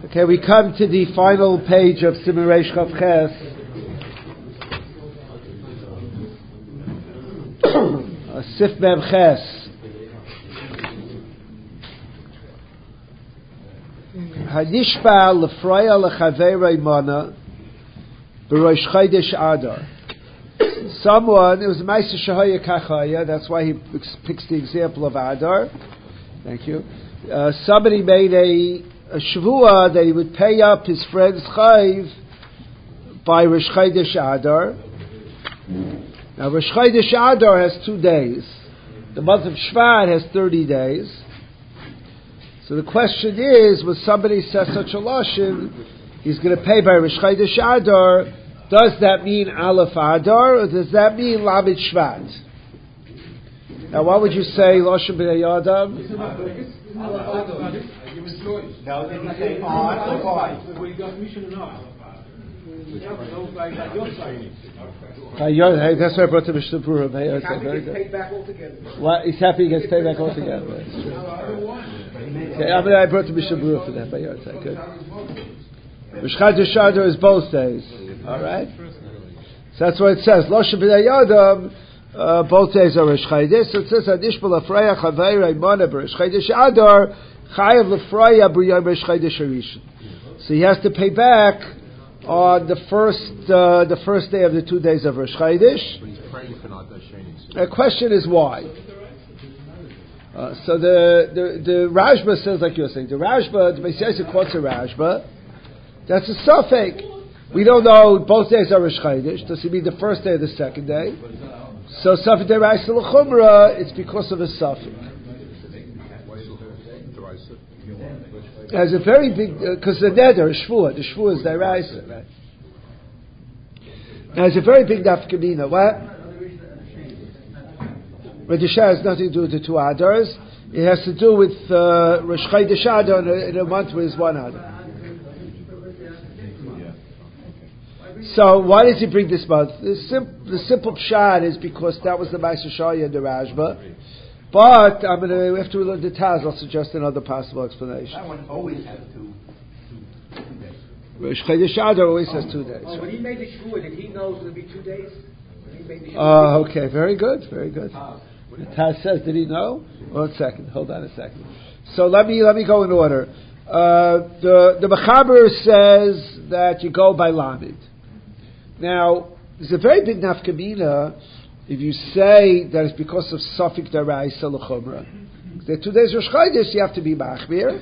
Okay, we come to the final page of Siman Reish Chav Ches. Sif Mem Ches. Hanishpa lefraya lechaveirei mana b'rosh chodesh Adar. Someone, it was a Ma'aser Shehaya Kachaya, that's why he picks the example of Adar. Thank you. Somebody made a Shavua that he would pay up his friend's Chayv by Rosh Chodesh Adar. Now Rosh Chodesh Adar has 2 days. The month of Shvat has 30 days. So the question is, when somebody says such a lashon, he's going to pay by Rosh Chodesh Adar, does that mean Aleph Adar, or does that mean Lamed Shvat? Now what would you say, lashon b'nei Adam? No, did he say on or by? We got mission enough. Hey, that's why I brought the Mishnah Berurah. Hey, okay, very good. Paid back altogether. What? He's happy he gets paid back altogether. That's true. Okay, I brought the Mishnah Berurah for that. But yeah, okay, good. Rosh Chodesh Adar is both days. All right. So that's what it says. Loshe b'nei Adam. Both days are Rosh Chodesh. So it says Hanishpa lefraya chaveirei mana b'Rosh Chodesh Adar chayav lefraya b'yom Rosh Chodesh Harishon. So he has to pay back on the first day of the 2 days of Rosh Chodesh. The question is why. So the Rashba says like you're saying. The Rashba, the Mesiasa quotes a Rashba. That's a suffix. We don't know both days are Rosh Chodesh. Does it mean the first day or the second day? So suffix deraisa l'chumra, it's because of a suffix. It has a very big, because the neder is shvuah. The shvuah is deraisa, right? It has a very big nafkamina. What? Redisha has nothing to do with the 2 Adars. It has to do with Rosh Chodesh Adar in a month where it's 1 Adar. So why does he bring this month? The simple pshat is because that was the Ma'aser Shehaya and the Rashba. But after we learn the Taz, I'll suggest another possible explanation. That one always has 2 days. Rosh Chodesh Adar always has 2 days. When he made the shvuah, did he know it would be 2 days? When he made the Okay, very good, very good. The Taz says, did he know? 1 second, hold on a second. So let me go in order. The Mechaber says that you go by Lamed. Now, there's a very big nafkamina if you say that it's because of suffix deraisa l'chumra. The 2 days Rosh Chodesh, you have to be machmir.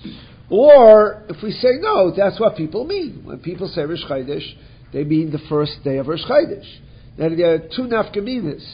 Or, if we say no, that's what people mean. When people say Rosh Chodesh, they mean the first day of Rosh Chodesh. Now, there are 2 nafkaminas.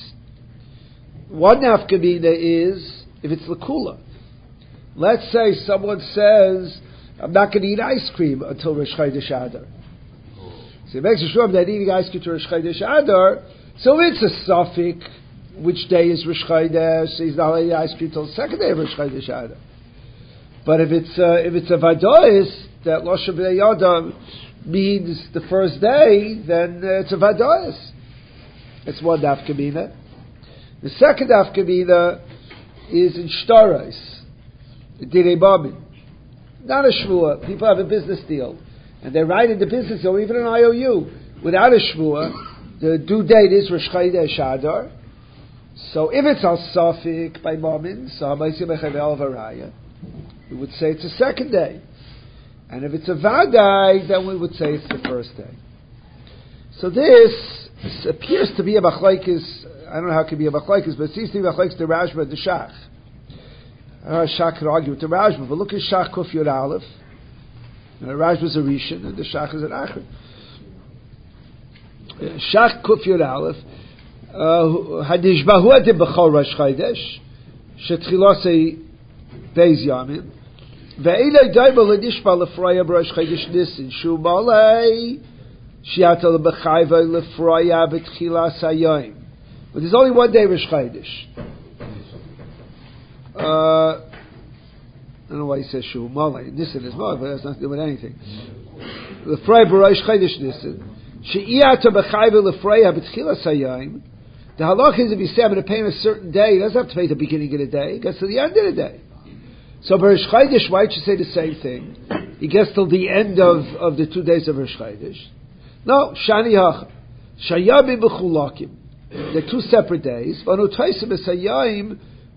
One nafkamina is, if it's l'kula. Let's say someone says, I'm not going to eat ice cream until Rosh Chodesh Adar. So it makes sure that eating ice cream to Rosh Chodesh Adar, so it's a suffix, which day is Rosh Chodesh, so he's not eating ice cream until the second day of Rosh Chodesh Adar. But if it's a vadois, that Loshe b'nei Adam means the first day, then it's a vadois. It's one nafkamina. The second nafkamina is in shtarais, direi mamin. Not a shvuah. People have a business deal. And they write in the business deal, even an IOU, without a shvuah, the due date is Rosh Chodesh Adar. So if it's al safik by mamin, so ha'maisim echavel v'raya, we would say it's the second day. And if it's a vadai, then we would say it's the first day. So this appears to be a machlokes. I don't know how it could be a machlokes, but it seems to be machlokes the Rashba and the Shach. Shach could argue with the Rashba, but look at Shach Kuf Yud Aleph. The Rashba is a Rishon and the Shach is an Achron. Shach Kuf Yud Aleph. Hadishbahu adim b'chol Rosh Chodesh shetchilosei Beis Yamim ve'ilei daimel hadishba lefraya b'Rosh Chodesh Nisan shumalei shiata lebechayva lefraya b'tchilas hayom. But there's only 1 day Rosh Chodesh. I don't know why he says shumalei. Nisan is more, but it has nothing to do with anything. Lefraya b'Rosh Chodesh Nisan shiata b'chayva lefraya b'tchilas hayom. The halach is if you say I'm going to pay him a certain day, he doesn't have to pay the beginning of the day, he gets to the end of the day. So Rosh Chodesh, why don't you say the same thing? he gets till the end of the 2 days of Rosh Chodesh. No, Shani Hacha. Shayabi b'chulakim. They're 2 separate days. Vanu Taisim Esayim,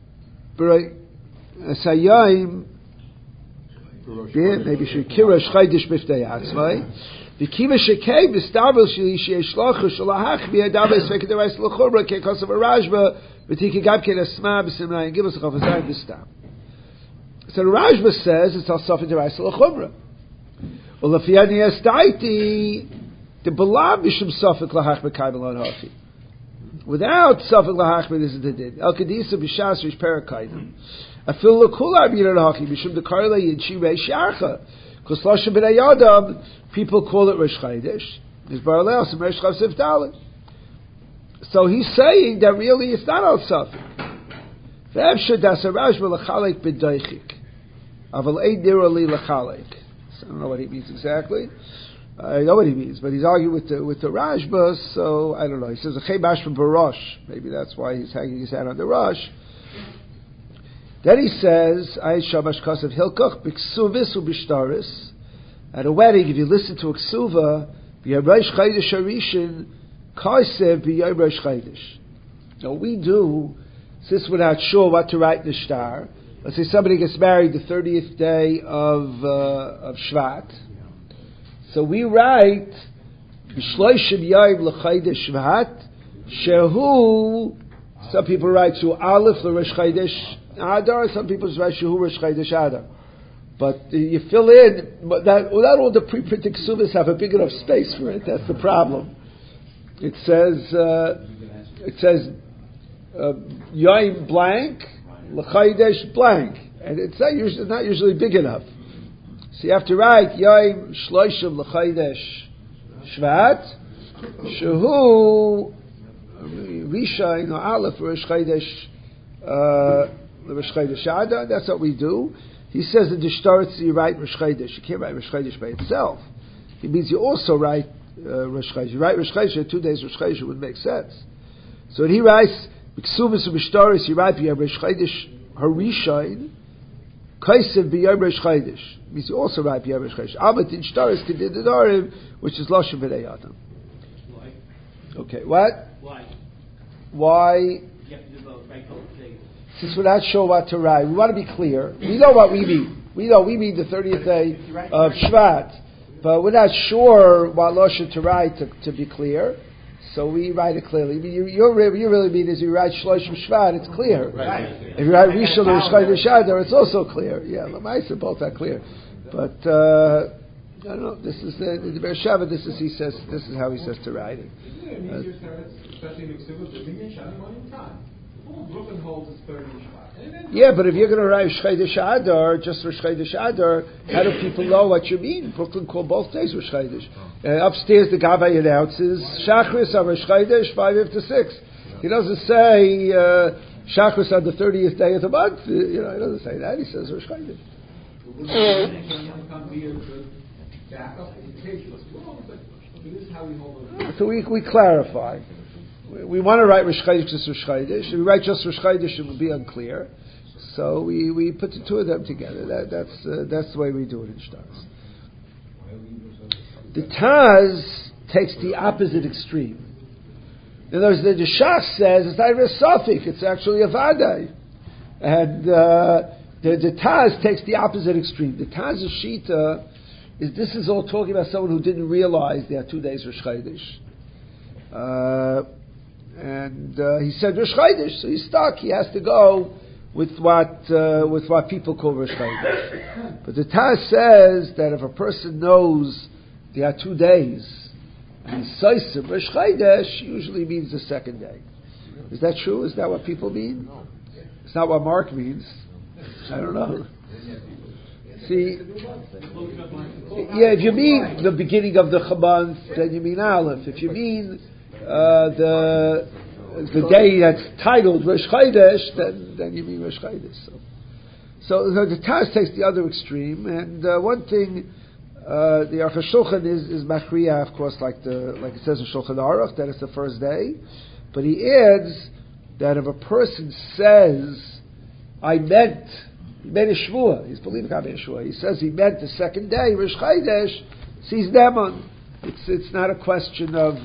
maybe Shekir Rosh Chodesh Biftei Atzmai. V'kiva Shekei B'Stavil Sheli Sheishlachu Shalahach B'Yadav Esveket Derais L'Chumra Kekos of a Rajba V'Tiki Gabken Esma B'Simnai and give us a Chavazayim B'Stam. So the Rajba says it's al Safed Derais L'Chumra. Well, if Yadi Estaiti the Balav B'Shum Safed L'Hach B'Kaim L'On Hachi. Without Safed L'Hach B'Dis is the Din. El Kedisa B'Shas Rish Perakaidim. Afil L'Kula B'Yir L'Hachi B'Shum D'Karla Yinchi Reish Yarcha. Because Lashon B'nai Yadam, people call it Rosh Chodesh. There's Baraleos and Rosh Chodesh Dalet. So he's saying that really it's not al Safed. V'Evshad Das Rajba L'Chalek B'Doichik. Aval Eidir Li L'Chalek. I don't know what he means exactly. I know what he means, but he's arguing with the Rajba, so I don't know. He says a Chemash from Barosh. Maybe that's why he's hanging his hat on the Rosh. Then he says, Ayat Shamash Kasav Hilkoch B'Ksuvis U'Bishtaris. At a wedding, if you listen to a Ksuva, B'Yom Rosh Chodesh Harishin, Kaisev B'Yom Rosh Chodesh. Now we do, since we're not sure what to write in the shtar, let's say somebody gets married the 30th day of Shvat, so we write B'Shloishim Yom L'Chodesh Shvat, Shehu, some people write Shu Aleph L'Rosh Chodesh Adar, some people write Shehu Rosh Chodesh Adar. But you fill in, but not all the pre-printed ksuvas have a big enough space for it. That's the problem. It says Yom blank, L'Chodesh blank, and it's not usually big enough. So you have to write Yom Shloishim L'Chodesh Shvat, Shehu Rishon or Aleph Rosh Chodesh Rosh Chodesh Adar. That's what we do. He says in the Shtaritz you write Rosh Chodesh. You can't write Rosh Chodesh by itself. It means you also write Rosh Chodesh. You write Rosh Chodesh 2 days Rosh Chodesh, it would make sense. So when he writes B'Ksuvas U'B'Shtaris, you write B'Yom Rosh Chodesh Harishayin Kaisev B'Yom Rosh Chodesh. It means you also write B'Yom Rosh Chodesh. Abat in Shtaris Kedid Nedarim, which is Lashon B'nai Adam. Why? Okay, what? Why? You have to do both, right? Since we're not sure what to write, we want to be clear. We know what we mean. We know we mean the 30th day of Shvat, but we're not sure what Lashon to write to be clear. So we write it clearly. I mean, you really mean is you write Shloshim Shvat, it's clear. Right. If you write Rishon or Rosh Chodesh, it's also clear. Yeah, Lamaisa both are clear. But I don't know. This is the Be'er Sheva. This is how he says to write it. Yeah, but if you're going to write Rosh Chodesh Adar, just Rosh Chodesh Adar, how do people know what you mean? Brooklyn call both days Rosh Chodesh. Upstairs, the Gabbai announces Shachris on Rosh Chodesh 5 to 6. He doesn't say Shachris on the 30th day of the month. He doesn't say that. He says Rosh Chodesh. So we clarify. We want to write Rosh Chodesh just Rosh Chodesh. If we write just Rosh Chodesh, it will be unclear. So we put the two of them together. That's the way we do it in Shtaris. The Taz takes the opposite extreme. In other words, the Shach says it's not even a suffix; it's actually a vaday. And the Taz takes the opposite extreme. The Taz's shita is this is all talking about someone who didn't realize there are 2 days Rosh Chodesh. And he said Rosh Chodesh, so he's stuck. He has to go with what people call Rosh Chodesh. But the Taz says that if a person knows there are 2 days, and he says Rosh Chodesh usually means the second day. Is that true? Is that what people mean? It's not what Mark means. I don't know. See, yeah, if you mean the beginning of the Chaban, then you mean Aleph. If you mean the day that's titled Rosh Chodesh, then you mean Rosh Chodesh. So the Taz takes the other extreme, and one thing the Aruch HaShulchan is machriya, of course, like it says in Shulchan Aruch, that it's the first day, but he adds that if a person says, "I meant He made a shvua. He's believing on a shvua. He says he meant the second day, Rosh Chodesh, sees Neman. It's not a question of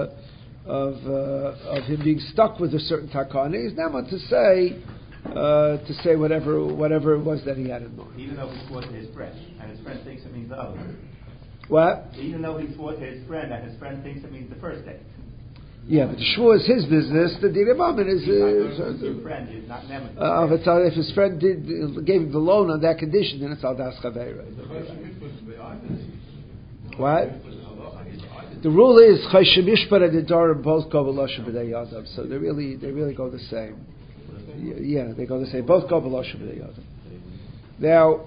him being stuck with a certain takana. He's Neman to say whatever it was that he had in mind. Even though he swore to his friend, and his friend thinks it means the other one. What? Even though he swore to his friend, and his friend thinks it means the first day. Yeah, but the shvua is his business. The din moment is his friend is not Neman. if his friend gave him the loan on that condition, then it's al das chaveira. What? The rule is chayshim mishpat and nedarim both go b'loshem b'nei yadav, so they really go the same. Yeah, they go the same. Both go b'loshem b'nei yadav. Now,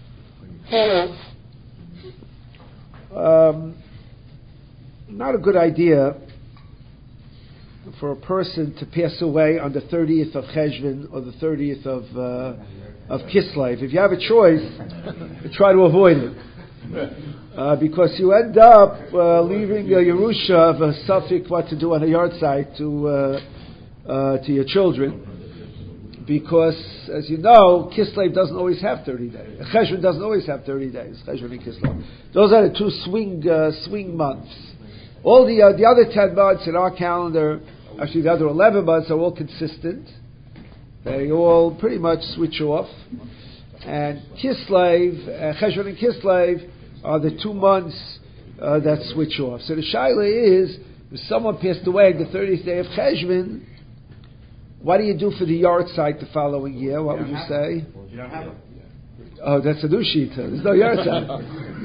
not a good idea for a person to pass away on the 30th of Cheshvan or the 30th of Kislev. If you have a choice, try to avoid it. Because you end up leaving a Yerusha of a suffix what to do on a yard site to your children. Because, as you know, Kislev doesn't always have 30 days. Cheshvan doesn't always have 30 days. Cheshvan and Kislev. Those are the two swing months. All the other 10 months in our calendar, actually the other 11 months, are all consistent. They all pretty much switch off. And Kislev, Cheshvan and Kislev are the 2 months that switch off. So the shaila is, if someone passed away on the 30th day of Cheshvan, what do you do for the yard site the following year? What would you say? You don't have them. Oh, that's a new sheet. There's no yard site.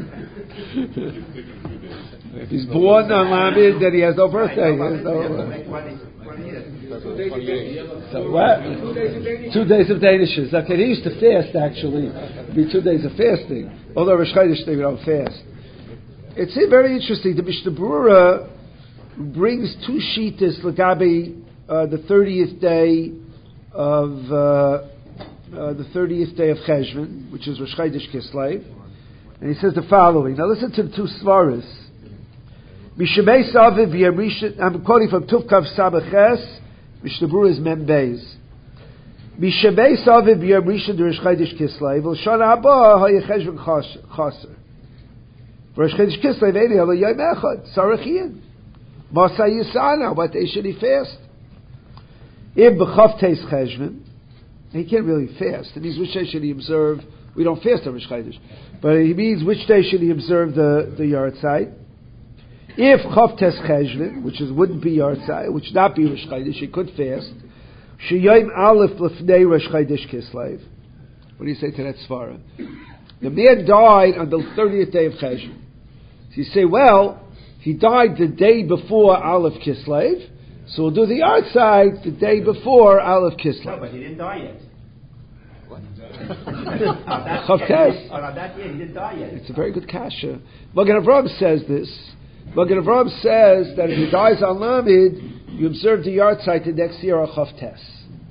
If he's born on Lamed, then he has no birthday. So what? 2 days of Danishes. Okay, they used to fast actually. It'd be 2 days of fasting. Although Rosh Chodesh they don't fast. It's very interesting. The Mishnah Berurah brings 2 shitas legabe the 30th day of Cheshvan, which is Rosh Chodesh Kislev, and he says the following. Now listen to the 2 svaras. Mishabei Saviv Yerishin. I'm quoting from Tuvkav Sabaches. Mishnah Berurah is Mem Beis. Mishabei Saviv Yerishin Rosh Chodesh Kislev. L'shana haba haya Cheshvan chaser. Rosh Chodesh Kislev Eini Elo Yom Echad Sarachiyim. Masa Yisana. What day should he fast? If b'chavteis Cheshvan, he can't really fast. It means which day should he observe? We don't fast on Rosh Chodesh, but it means which day should he observe the yard site? If chavtes Cheshvan, which wouldn't be yard site, which not be Rosh Chodesh, he could fast. Sheyayim Aleph lefnei Rosh Chodesh Kislev. What do you say to that svara? The man died on the 30th day of Cheshvan. So you say, well, he died the day before Aleph Kislev. So we'll do the yard site the day before Aleph Kislev. No, but he didn't die yet. What? Chavtes. On that year, he didn't die yet. It's a very good kasha. Magen Avraham says this. Magen Avraham says that if he dies on Lamed, you observe the yard site the next year on Chavtes.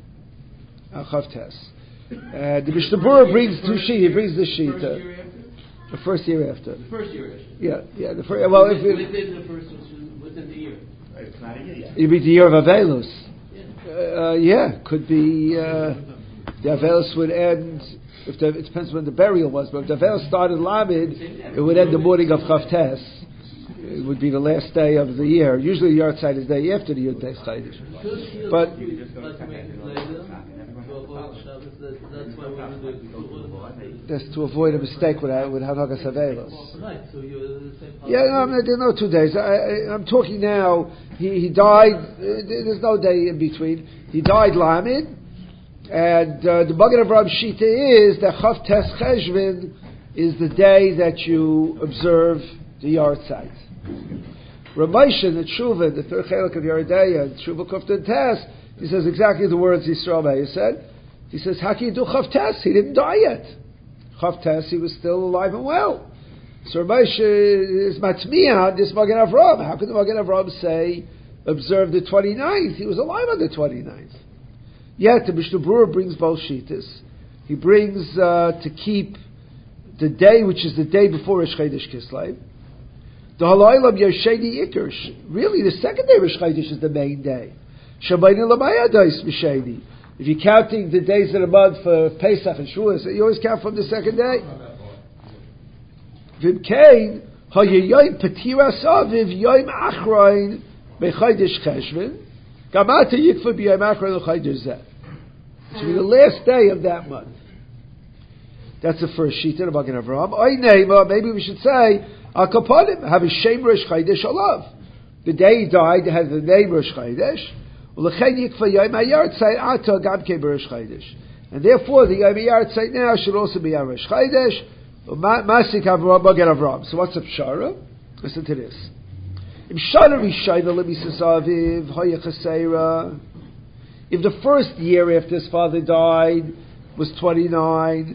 The Mishnah Berurah brings 2 sheet. He brings the sheet. The first year after. The first year after. Yeah. Well, if within the first within the year. It's not a year yet. You mean the year of Avelus? Could be. The Avelus would end. It depends when the burial was, but if the Avelus started Lamed, it would end the morning of Chavtes. It would be the last day of the year. Usually the yard site is the day after the Yud Tes Chodesh. But that's to avoid a mistake with Hanagas Avelus. Right, so there's no 2 days. I'm talking now. He died. There's no day in between. He died Lamed, and the Magen Avraham Shita is that Chavtes Cheshvan is the day that you observe the yard site. Ramosha, the Tshuva, the third chelik of Yeridaya, Tshuva Kuftan Tes, he says exactly the words Yisrael Meir said. He says, how can you do Chavtes? He didn't die yet. Chavtes, he was still alive and well. So Ramosha is Matmiya, this Magen Avraham. How can the Magen Avraham say, observe the 29th? He was alive on the 29th. Yet, the Mishnah Berurah brings both Shitas. He brings to keep the day, which is the day before Rosh Chodesh Kislev. The Halaylam Yershedi Ikr. Really, the second day of Rosh Chodesh is the main day. Shabayni Lamayadais Mishedi. If you're counting the days of the month for Pesach and Shavuos, you always count from the second day. V'imkein hayoyim petiras aviv yoyim achroin bechaydish cheshvan gamata yikfa b'yoyim achroin l'chaydish zeh. It should be the last day of that month. That's the first sheet in the Magen Avraham. Maybe we should say al kaponim have a shem rosh chaydish alav. The day he died had the name Rosh Chodesh. And therefore, the Yom Yartzeit now should also be on Rosh Chodesh. Masik Magen Avraham. So what's the pshara? Listen to this. If the first year after his father died was 29,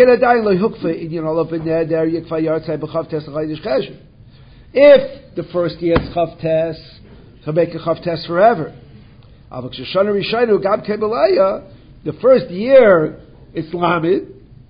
if the first year is Chavtes, he'll make a Chavtes forever. The first year it's Lamed.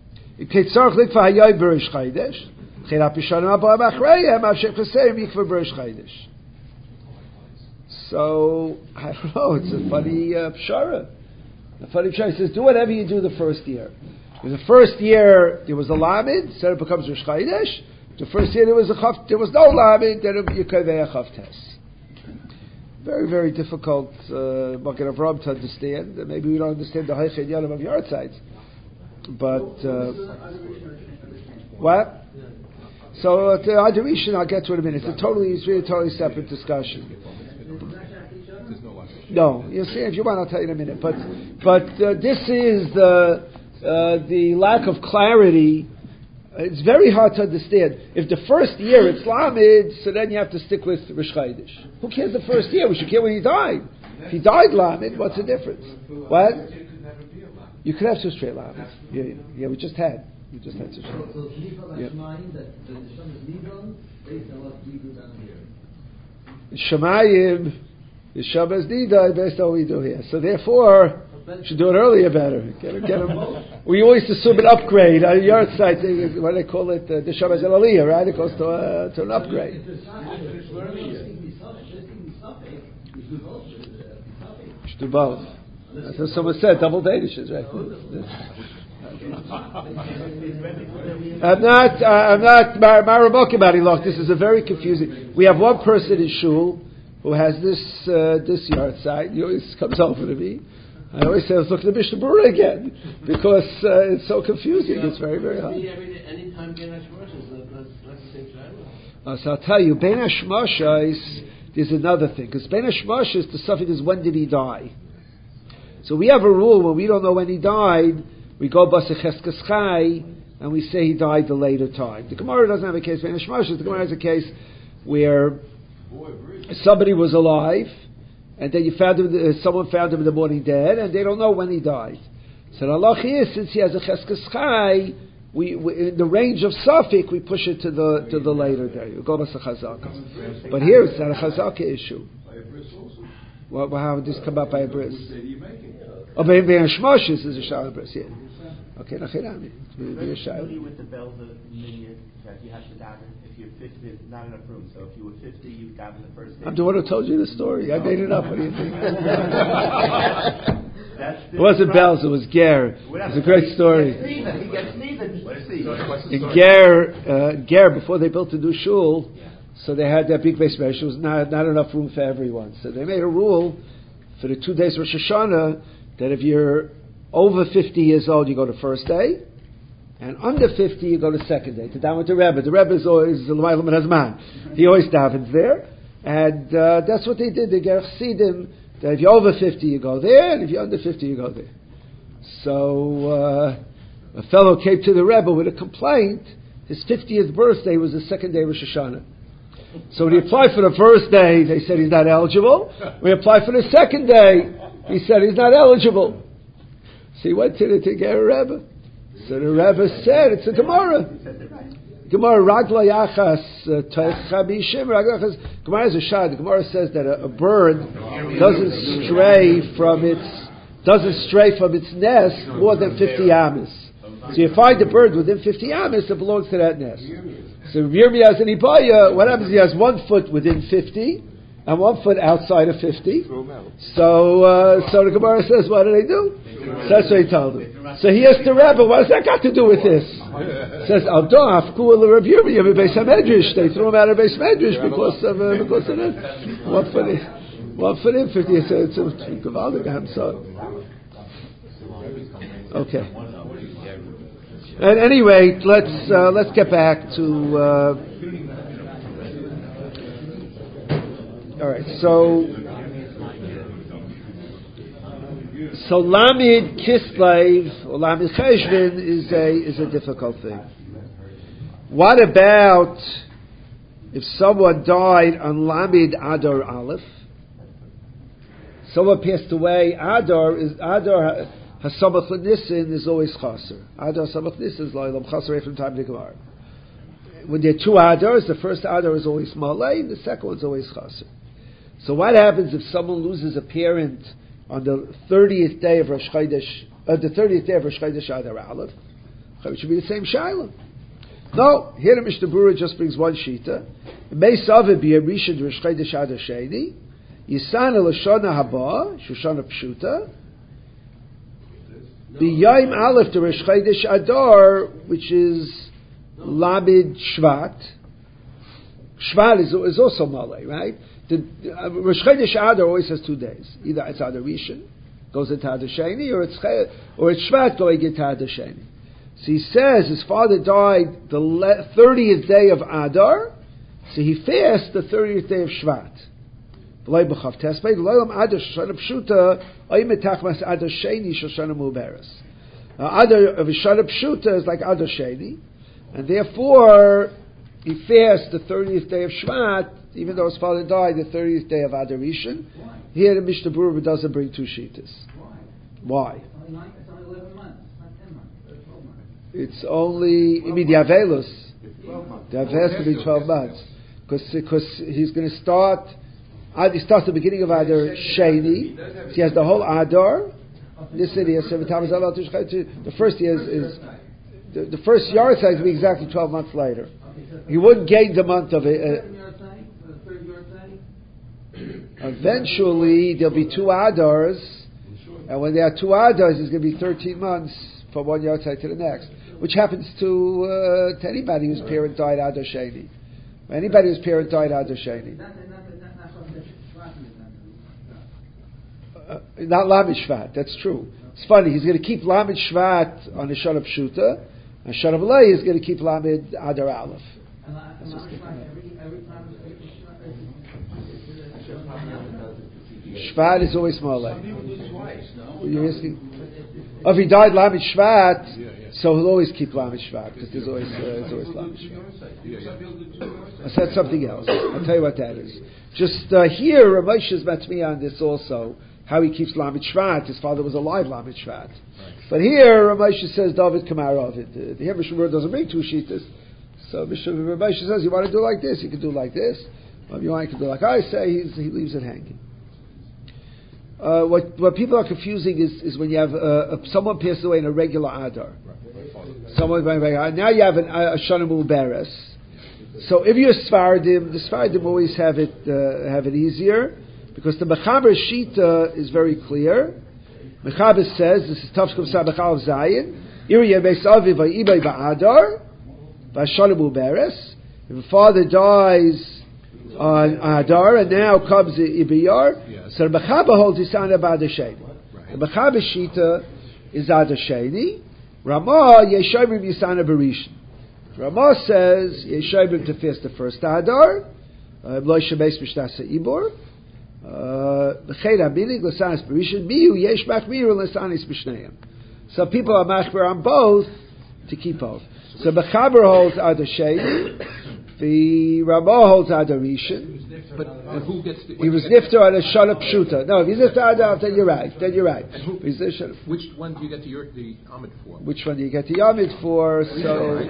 So, I don't know, it's a funny pshara. A funny pshara. He says, do whatever you do the first year. In the first year, there was a Lamed, so it becomes Rosh Chodesh. The first year there was no Lamed, then you could be a Chavtes. Very, very difficult Magen Avraham to understand. Maybe we don't understand the Heichei Yanim of Yartzeit. But, what? So, the Adoration I'll get to in a minute. It's really a totally separate discussion. No, you see, if you want, I'll tell you in a minute. But this is the lack of clarity. It's very hard to understand. If the first year it's Lamed, so then you have to stick with Rosh Chodesh. Who cares the first year? We should care when he died. If he died Lamed, what's the difference? What? You could have two straight Lamed. Yeah, we just had two straight. So yeah. That the Shom is Nidon based on what we do down here. Shemayim, the Shom is Nidon based on what we do here. So therefore, should do it earlier better. Get them. We always assume an upgrade. On your side, what do they call it? The Shabbos El Aliyah, right? It goes to an upgrade. Should do both. That's what someone said. Double Danishes, right? I'm not Marabok about it. Look, this is a very confusing. We have one person in shul who has this yard side. He always comes over to me. I always say, let's look at the Mishnah Berurah again, because it's so confusing. It's very, very hard. Anytime Ben Hashmosh is that's the same time. So I'll tell you, Ben Hashmosh is another thing, because Ben Hashmosh is the suffix is when did he die? So we have a rule when we don't know when he died, we go Basecheskes Chai, and we say he died the later time. The Gemara doesn't have a case Ben Hashmosh. The Gemara has a case where somebody was alive, and then someone found him in the morning dead, and they don't know when he died. So the halach is, since he has a cheskes chai, we in the range of suffix, we push it to the later day. We go to chazaka. But here it's not a chazaka issue. Well, how would this come up by a bris? Oh, by Shmoshes is a shal bris, yeah. Okay, nachirami. Familiar with the bells of Minyan that you have to daven if you're 50, there's not enough room. So if you were 50, you daven the first day. I'm the one who told you the story. I made it up. What do you think? It wasn't bells. It was ger. It's a great story. He gets sneezing. In ger, before they built the new shul, so they had that big base measure. There was not enough room for everyone. So they made a rule for the 2 days of Rosh Hashanah that if you're over 50 years old, you go to first day, and under 50, you go to second day, to daven with the Rebbe. The Rebbe is always the L'maylam Hazman. He always davens there, and that's what they did. They gave Chassidim that if you're over 50, you go there, and if you're under 50, you go there. So a fellow came to the Rebbe with a complaint. His 50th birthday was the second day of Rosh Hashanah. So when he applied for the first day, they said he's not eligible. When he applied for the second day, he said he's not eligible. So he went to the Ger Rebbe. So the Rebbe said, it's a Gemara. Gemara, Ragla Yachas, Chabishim, Ragla Yachas. Gemara is a shad. The Gemara says that a bird doesn't stray from its nest more than 50 amas. So you find a bird within 50 amas that belongs to that nest. So Yirmiyah has an Ibaya, what happens? He has 1 foot within 50, and 1 foot outside of 50. Throw him out. So the Gemara says, what do they do? So that's what he told him. So he asked the Rebbe, what has that got to do with this? Says, they threw him out of Beis Medrash because of it. 1 foot in 50. He said, it's a Gavaldik. Okay. And anyway, let's get back to. All right, so Lamid Kislev or Lamid Cheshvan is a difficult thing. What about if someone died on Lamid Adar Aleph? Someone passed away. Adar Hasamach Nissen is always chaser. Adar Hasamach Nissen is loyal chaser from time to Gemara. When there are 2 Adars, the first Adar is always malay, the second one's always chaser. So what happens if someone loses a parent on the 30th day of Rosh Chodesh, Adar Aleph? It should be the same shaila. No, here the Mishnah Berurah just brings one shita. It may saved be a rishon Rosh Chodesh Adar Sheni. Yisana l'shana haba, Shoshana Pshuta. The Yom Aleph to Rosh Chodesh Adar, which is Lamed Shvat. Shvat is also Malay, right? Rosh Chodesh Adar always has 2 days. Either it's Adar Rishon, goes into Adar Sheni, or it's Shvat going into Adar Sheni. So he says his father died the 30th day of Adar, so he fasts the 30th day of Shvat. Adar of Shana Pshuta is like Adar Sheni, and therefore he fasts the 30th day of Shvat, even though his father died the 30th day of Adar Rishon. Here the Mishnah Berurah doesn't bring 2 shitas. Why? It's only 11 months, not 10 months, 12 months. It's only the Avelus. The Avelus has to be 12 months because he's going to start. He starts the beginning of Adar Sheni. So he has the whole Adar. This city has 7 times. The first year is the first yard size will be exactly 12 months later. He wouldn't gain the month of it. Eventually, there'll be 2 Adars, and when there are 2 Adars, it's going to be 13 months from one yard side to the next, which happens to anybody whose parent died Adar Sheni. Anybody whose parent died Adar Sheni. Not Lamed Shvat, that's true. It's funny, he's going to keep Lamed Shvat on the Shana Pshuta, and Shana Malay is going to keep Lamed Adar Aleph. Shvat is always Malay. You're asking? If he died Lamed Shvat, so he'll always keep Lamed Shvat, because there's always Lamed Shvat. I said something else. I'll tell you what that is. Just here, Ramesh is met me on this also. How he keeps Lamed Shvat. His father was alive, Lamed Shvat. But here, Ramesh says, David Kamar of it. The Hebrew Berurah doesn't bring 2 shitas. So Ramesh says, you want to do like this, you can do like this. Or if you want, you can do like I say, he leaves it hanging. What people are confusing is when you have someone passed away in a regular Adar. Now you have a Shana Muberes. So if you're Sfardim, the Sfardim always have it easier. Because the Mechaber Shita is very clear. Mechaber says, this is Tavshkum Sabachal of Zayin, Iriya Beisavi Va'ibay Ba'adar, Va'shana Muberes. If a father dies on Adar, and now comes the Ibiyar, so the Mechaber holds his son about Adar Sheni. The Mechaber Shita is Adar Sheni. Ramah, Yeshayim Yisana Berishin. Ramah says, Yeshayim to fast the first Adar, Lo Shemeis Mishnasa Ibor, so people are machber on both to keep both. So Mechaber holds Adar Sheni, the Ramah holds Adar Rishon. But who gets the... He was nifter on a Shana Pshuta. No, if he's nifter Adar, then you're right. Which one do you get the Amid for? Which one do you get the Amid for? So,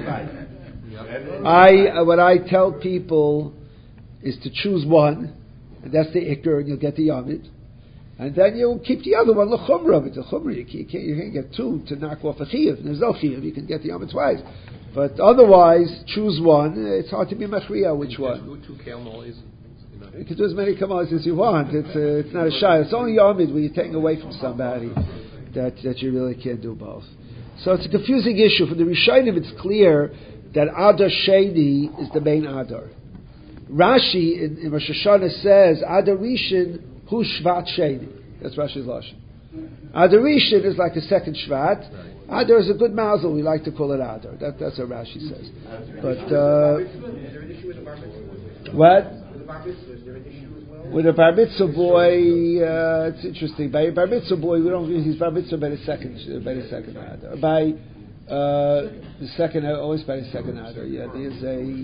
what I tell people is to choose one. And that's the Iker, and you'll get the Yamid. And then you'll keep the other one, L'chumra. It's a Chumra. You can't get 2 to knock off a Chiyav. There's no Chiyav. You can get the Yamid twice. But otherwise, choose one. It's hard to be Machriya which one. 2 Kelmol is You can do as many Kabbalas as you want. It's not a shy. It's only Yomid where you're taking away from somebody that you really can't do both. So it's a confusing issue. For the Rishonim, it's clear that Adar Sheni is the main Adar. Rashi in Rosh Hashanah says Adar Rishon Hu Shvat Sheni. That's Rashi's lashon. Adar Rishon is like a second Shvat. Adar is a good mazel. We like to call it Adar. That's what Rashi says. But Is there an issue with the bar mitzvah? what? With the bar mitzvah, is there an issue as well? With a bar mitzvah boy, it's interesting. By a bar mitzvah boy, we don't use his bar mitzvah by the second Adar. By the second, always by the second Adar. Yeah, there's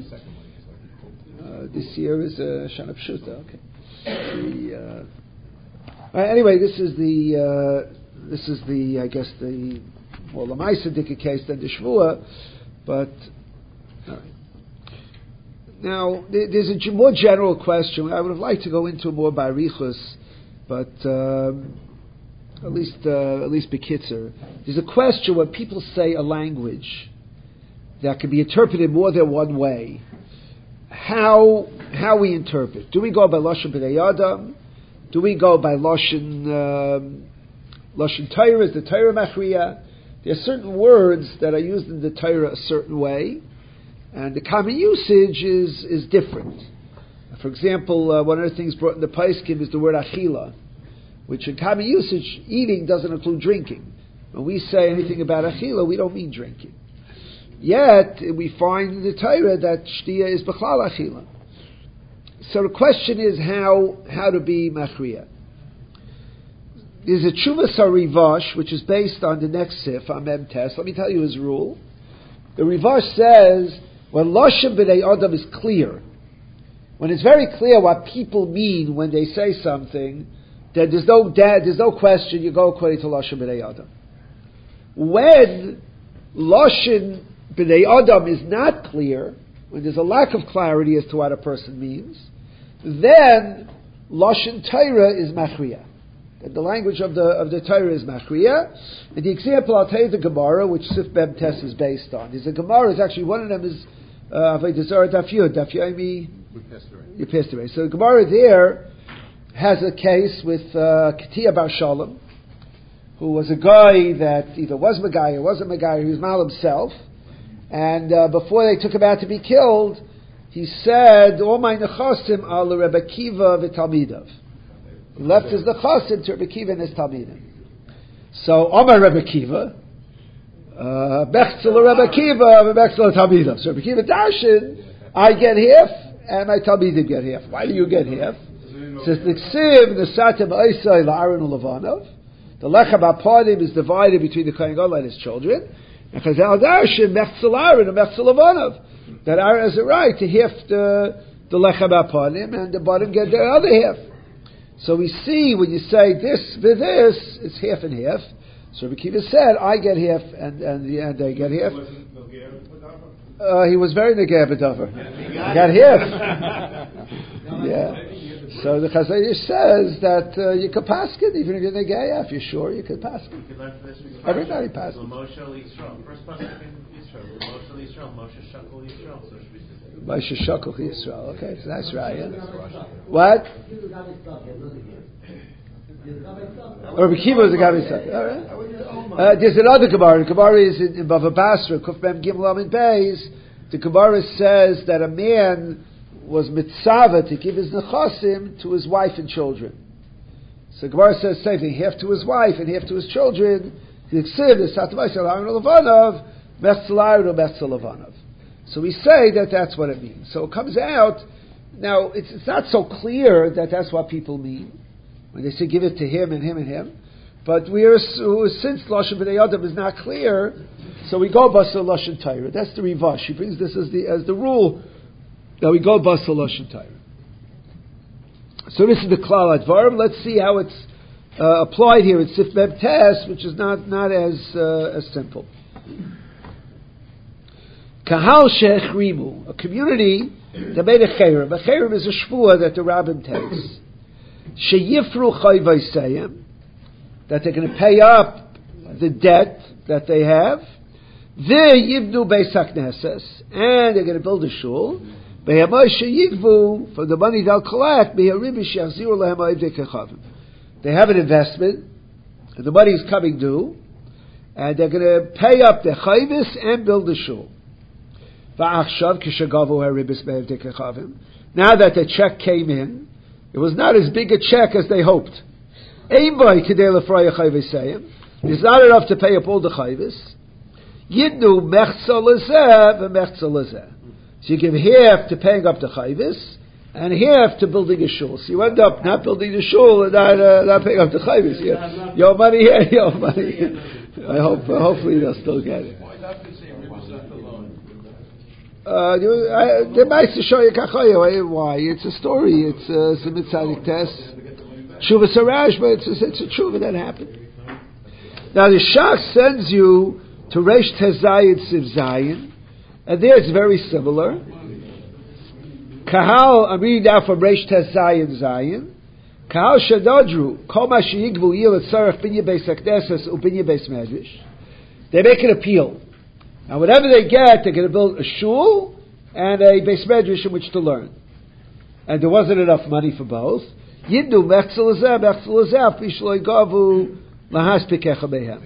this year is a Shana Pshuta. Okay. Anyway, this is the I guess the more Lamaisa Dika case than the Shvua, but all right. Now there's a more general question. I would have liked to go into more by Riechus, but at least Bekitzer. There's a question when people say a language that can be interpreted more than one way. How we interpret? Do we go by Lashon B'nai Adam? Do we go by Lashon Torah? Is the Torah Machriya? There are certain words that are used in the Torah a certain way, and the common usage is different. For example, one of the things brought in the Paiskim is the word Achila, which in common usage, eating doesn't include drinking. When we say anything about Achila, we don't mean drinking. Yet, we find in the Torah that Shtiya is B'chlal Achila. So the question is how to be Machriya. There's a Tshuvas HaRivash, which is based on the next Sif, on Mem Tes. Let me tell you his rule. The Rivash says, when Lashon B'nai Adam is clear, when it's very clear what people mean when they say something, then there's no question, you go according to Lashon B'nai Adam. When Lashon B'nai Adam is not clear, when there's a lack of clarity as to what a person means, then Lashon Torah is Machriya. The language of the Torah is Machriya. And the example, I'll tell you the Gemara, which Sif Mem Tes is based on. There's a Gemara, is actually, one of them is Avodah Zarah Daf Yud. Daf Yomi, you passed away. So the Gemara there has a case with Ketiyah Bar Shalom, who was a guy that either was Megai or wasn't Megai, he was Mal himself. And before they took him out to be killed, he said, "All my nechasim al Rebbe Kiva v'talmidav." He left his nechasim to Rebbe Kiva and his talmidim. So, Omar Rebbe Kiva, Bechzel Rebbe Kiva, Bechzel talmidav. So Rebbe Kiva Darshan, I get half, and my talmidim get half. Why do you get half? It says, "Niksiv nesatem oisai la'aron u'levanov." The lechem ha'padim is divided between the Kohen Gadol and his children. And Chazal Darshan, Mechzel Aaron and Mechzel Levanov. That Aaron has a right to half the lechem ha'padim, and the bottom get the other half. So we see when you say this with this, it's half and half. So Rebbe Kiva said, I get half and they get half. He was very Negeh B'Davar. He got half. Yeah. So the Chazal says that you could paskin even if you're Negeh half. You're sure you could paskin. Everybody paskin. Moshe Yisrael. First pasuk in Yisrael. Moshe Yisrael. Moshe Shakol Yisrael. So should we say? Moshe Shakol Yisrael. Okay, so that's right. Yeah. What? Rebbe Kiva was a Gabi Tzaddik. All right. There's another Gemara. The Gemara is in Bava Basra, Kuf Mem Gimel Amid Beis. The Gemara says that a man was mitzvah to give his nechasim to his wife and children. So Gemara says same thing, half to his wife and half to his children. So we say that that's what it means. So it comes out, now it's not so clear that that's what people mean when they say give it to him and him and him. But since Lashon B'nai Adam is not clear, so we go Basar Lashon Torah. That's the Rivash. He brings this as the rule that we go Basar Lashon Torah. So this is the Klal Advarim. Let's see how it's applied here in Sif Mem Tes, which is not as simple. Kahal Shechrimu, a community that made a cherem. A cherem is a shvua that the rabbin takes. Sheyifru chayvaysayim, that they're going to pay up the debt that they have. They yivnu beis hakneses, and they're going to build a shul. Be'amoshe yigvu, for the money they'll collect, be'aribish yachziru lehem ha'ivdei kechavim. They have an investment, and the money is coming due, and they're going to pay up the chayvis and build the shul. Va'achshav kishagavu haribis be'ivdei kechavim. Now that the check came in, it was not as big a check as they hoped. Ein boy kidei lefraya chayvisayim. It's not enough to pay up all the chayvis. Yidnu mechza lezeh v'mechza lezeh. So you give half to paying up the chayvis, and half to building a shul. So you end up not building the shul and not paying up the chayvis. Your money here, your money here. Hopefully they'll still get it. They might show you kachaya. Why? It's a story. It's a mitzadik test. Tshuva Sarash, but it's a tshuva that happened. Now the Shach sends you to Reish Tezayin Siv Zayin, and there it's very similar. Kahal, I'm reading now from Reish Tezayin Zayin. Kahal Shadadru, Kol Ma Sheyigvu Yil Etzarech Binyan Beis HaKnesses Ubinyan Beis Medrash. They make an appeal. Now whatever they get, they're going to build a shul and a Beis Medrash in which to learn. And there wasn't enough money for both. Yidnu mechzel lezeh, mechzel lezeh, fish lo yigavu lahas pikecha behem.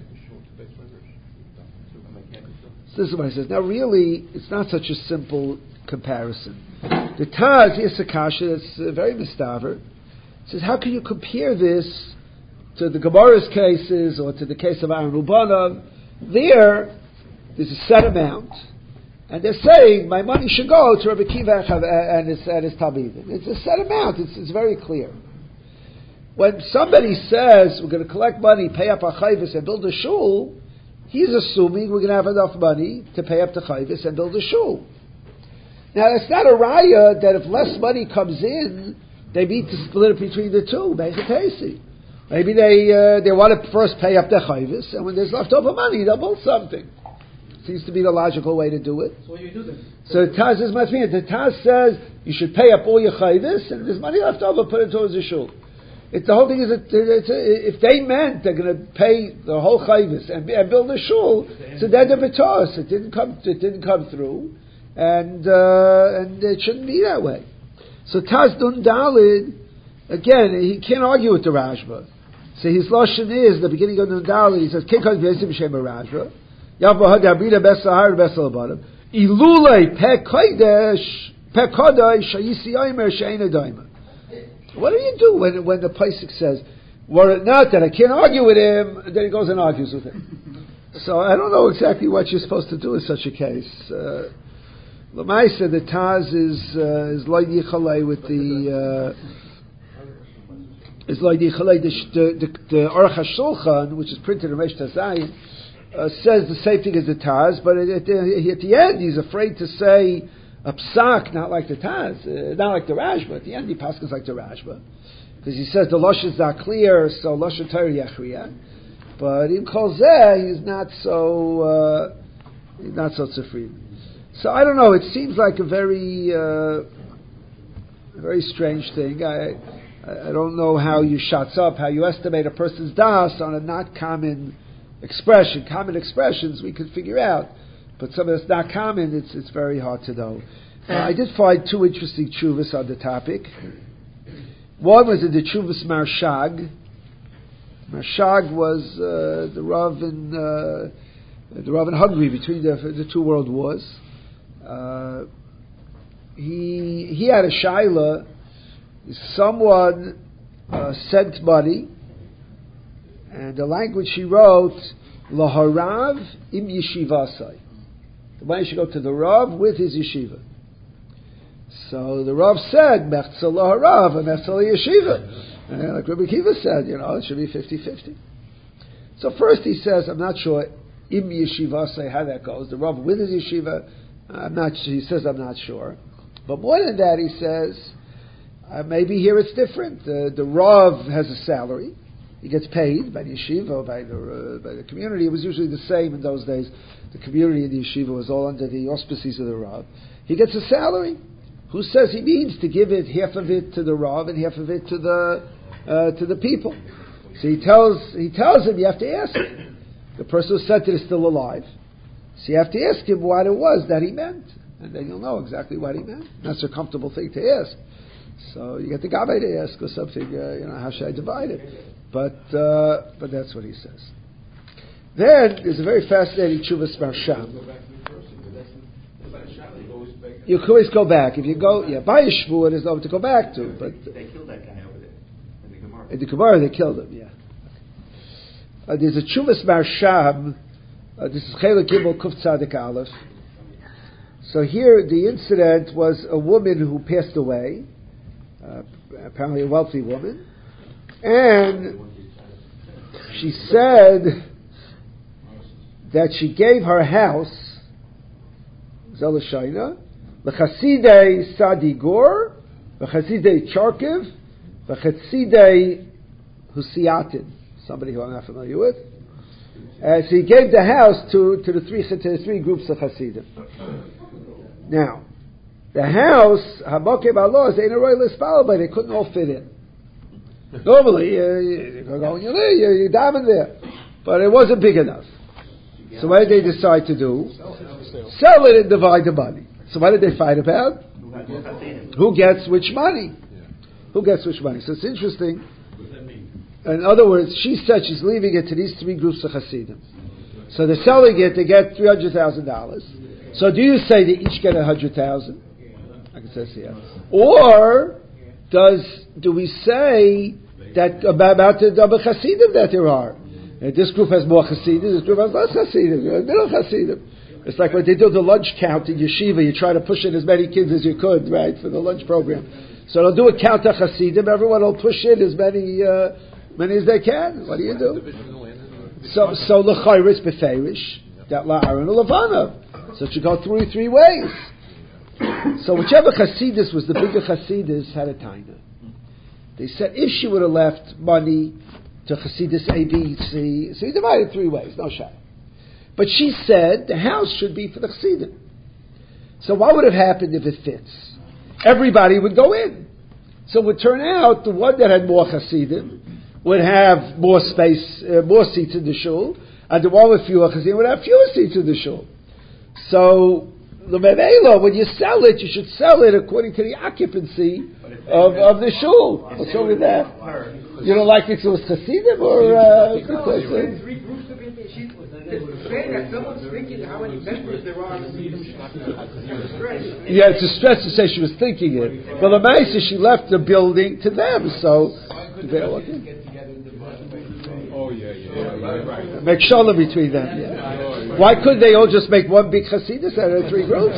So this is what he says. Now really, it's not such a simple comparison. The Taz, Yisakasha, that's very mistaver, says, how can you compare this to the Gemara's cases or to the case of Aaron Rubanov? There's a set amount, and they're saying my money should go to Rabbi Kiva and his Talmidim. It's a set amount. It's very clear. When somebody says we're going to collect money, pay up our chayvis and build a shul, he's assuming we're going to have enough money to pay up the chayvis and build a shul. Now it's not a raya that if less money comes in, they need to split it between the two. Make it tasty. Maybe they want to first pay up their chayvis, and when there's leftover money, they'll build something. Seems to be the logical way to do it. So what do you do then? So Taz is Masmiyah. The Taz says you should pay up all your chayvis, and if there's money left over, put it towards the shul. The whole thing is that if they meant they're going to pay the whole chayvis and build a shul, so they're the betos. It didn't come through, and it shouldn't be that way. So Taz Dun Dalid, again, he can't argue with the Rashba. So his lashon is the beginning of Dun Dalid. He says Kekaz B'Yezim Shem Rashba. Yavah Dabrida Besahar Besalabadim. Ilule Pekodesh Shayisi Omer Sheina Daima. What do you do when the Pesach says, were it not that I can't argue with him, then he goes and argues with him. So I don't know exactly what you're supposed to do in such a case. Lamaisa, the Taz is Loid Yichalei with the the Aruch HaShulchan, which is printed in Reish Tezayin, says the same thing as the Taz, but at the end he's afraid to say a psak, not like the Taz, not like the Rashba. At the end he passes like the Rashba, because he says the lashon is not clear, so lashon Torah yachriya. But in Kol Zeh, he's not so tzufrid. So I don't know. It seems like a very strange thing. I don't know how you shots up, how you estimate a person's das on a not common expression. Common expressions we could figure out, but some of it's not common. It's very hard to know. I did find two interesting tshuvas on the topic. One was in the tshuvas Marshag. Marshag was the Rav in Hungary between the two world wars. He had a shaila. Someone sent money, and the language he wrote, Laharav im yeshivasai. The money should go to the Rav with his yeshiva. So the Rav said, Mechza laharav and Mechza yeshiva. And like Rabbi Kiva said, it should be 50-50. So first he says, I'm not sure im yeshivasai how that goes. The Rav with his yeshiva, he says I'm not sure. But more than that, he says, maybe here it's different. The Rav has a salary. He gets paid by the yeshiva or by the community. It was usually the same in those days. The community in the yeshiva was all under the auspices of the Rav. He gets a salary. Who says he means to give it, half of it to the Rav and half of it to the people? So he tells him, you have to ask him. The person who sent it is still alive. So you have to ask him what it was that he meant. and then you'll know exactly what he meant. That's a comfortable thing to ask. So you get the Gabbai to ask or something, how should I divide it? But that's what he says. Then there's a very fascinating Chuvas Marsham. You can always go back. If you go, by a Shvuah, there's nowhere to go back to. But they killed that guy over there in the Gemara. In the Gemara, they killed him. Yeah. There's a Chuvas Marsham. This is Chelek Gimel Kuf Tzadik Aleph. So here, the incident was a woman who passed away, apparently a wealthy woman, and she said that she gave her house, Zelashayna, L'chasidei Sadi Gur, L'chasidei Charkiv, L'chasidei Husiatin, somebody who I'm not familiar with. So he gave the house to the three groups of Hasidim. Now, the house, Habakev Allah, is Ein Roy L'Spal, but they couldn't all fit in. Normally, you go and you daven there, but it wasn't big enough. So what did they decide to do? Sell it and divide the money. So what did they fight about? Who gets which money? Who gets which money? So it's interesting. In other words, she said she's leaving it to these three groups of Hasidim. So they're selling it, they get $300,000. So do you say they each get $100,000? I can say yes. Or do we say that about the double Hasidim that there are? This group has more Hasidim, this group has less Hasidim, middle Hasidim. It's like when they do the lunch count in yeshiva, you try to push in as many kids as you could, right, for the lunch program. So they'll do a count of Hasidim, everyone will push in as many as they can. What do you do? So l'chayr is beferish, that la'aron u'levana. So it should go through three ways. So whichever Hasidus was the bigger Hasidus had a taina. They said if she would have left money to Hasidus A, B, C, so he divided three ways, no shot. But she said the house should be for the Hasidim. So what would have happened if it fits? Everybody would go in. So it would turn out the one that had more Hasidim would have more space, more seats in the shul, and the one with fewer Hasidim would have fewer seats in the shul. So the Mevela, when you sell it, you should sell it according to the occupancy of the shul. What's wrong with that? You don't like it so it's Hasidim or because three groups of it. She's saying that someone's thinking how many members there are. Yeah, it's a stretch to say she was thinking it. But the Maisa, she left the building to them, so make shalom between them. Yeah. Why couldn't they all just make one big Hasidus out of three groups?